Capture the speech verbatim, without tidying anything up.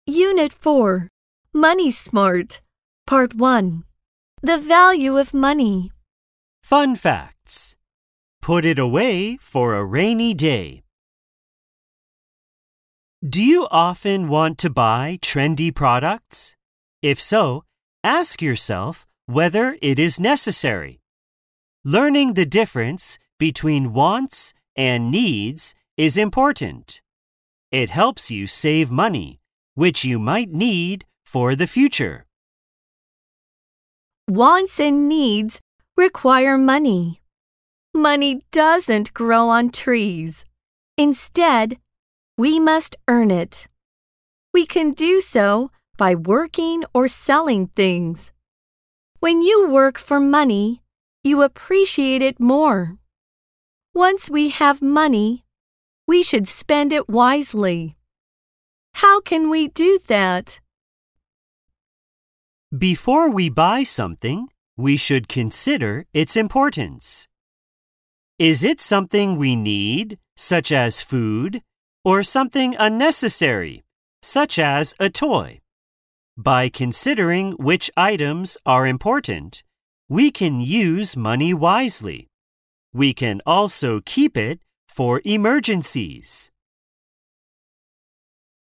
Unit four, Money Smart, Part one. The value of money. Fun facts. Put it away for a rainy day. Do you often want to buy trendy products? If so, ask yourself whether it is necessary. Learning the difference between wants and needs is important. It helps you save money, which you might need for the future. Wants and needs require money. Money doesn't grow on trees. Instead, we must earn it. We can do so by working or selling things. When you work for money, you appreciate it more. Once we have money, we should spend it wisely. How can we do that? Before we buy something, we should consider its importance. Is it something we need, such as food, or something unnecessary, such as a toy? By considering which items are important, we can use money wisely. We can also keep it for emergencies.